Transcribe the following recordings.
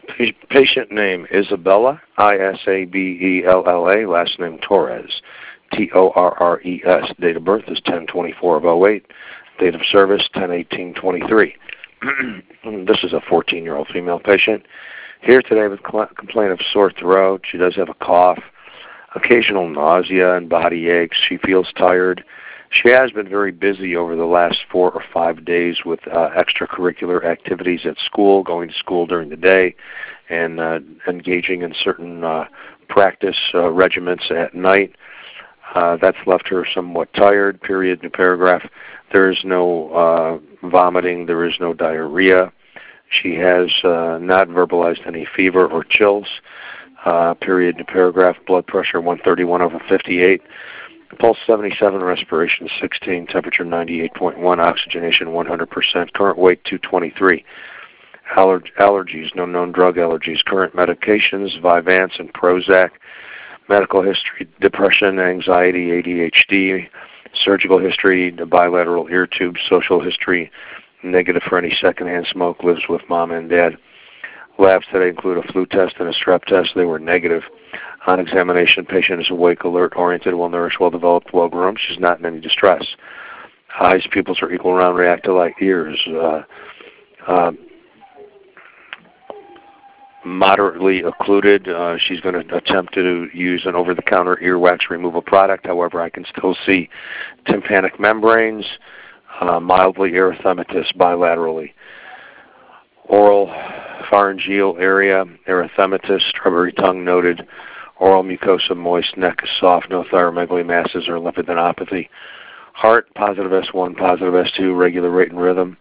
Patient name Isabella, Isabella, last name Torres, Torres. Date of birth is 10/24/08. Date of service 10/18/23. This is a 14-year-old female patient. Here today with complaint of sore throat. She does have a cough, occasional nausea and body aches. She feels tired. She has been very busy over the last 4 or 5 days with extracurricular activities at school, going to school during the day, and engaging in certain practice regiments at night. That's left her somewhat tired, period, new paragraph. There is no vomiting. There is no diarrhea. She has not verbalized any fever or chills, period, new paragraph. Blood pressure 131/58. Pulse 77, respiration 16, temperature 98.1, oxygenation 100%, current weight 223. Allergies, no known drug allergies. Current medications, Vyvanse and Prozac. Medical history, depression, anxiety, ADHD. Surgical history, bilateral ear tube. Social history, negative for any secondhand smoke. Lives with mom and dad. Labs today include a flu test and a strep test. They were negative. On examination, patient is awake, alert, oriented, well-nourished, well-developed, well-groomed. She's not in any distress. Eyes, pupils are equal, round, react to light. Ears, moderately occluded. She's going to attempt to use an over-the-counter earwax removal product. However, I can still see tympanic membranes, mildly erythematous bilaterally. Oral pharyngeal area, erythematous, strawberry tongue noted. Oral mucosa moist, neck is soft, no thyromegaly masses or lymphadenopathy. Heart, positive S1, positive S2, regular rate and rhythm.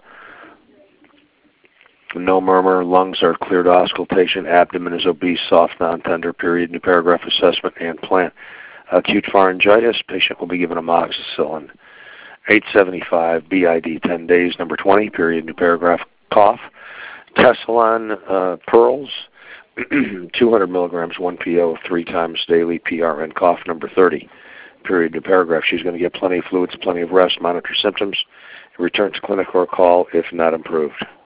No murmur. Lungs are clear to auscultation. Abdomen is obese, soft, non-tender, period, new paragraph, assessment, and plan. Acute pharyngitis, patient will be given amoxicillin. 875, BID 10 days, number 20, period, new paragraph, cough. Tessalon pearls, 200 milligrams, 1 PO, 3 times daily, PRN, cough, number 30, period, new paragraph. She's going to get plenty of fluids, plenty of rest, monitor symptoms, return to clinic or call if not improved.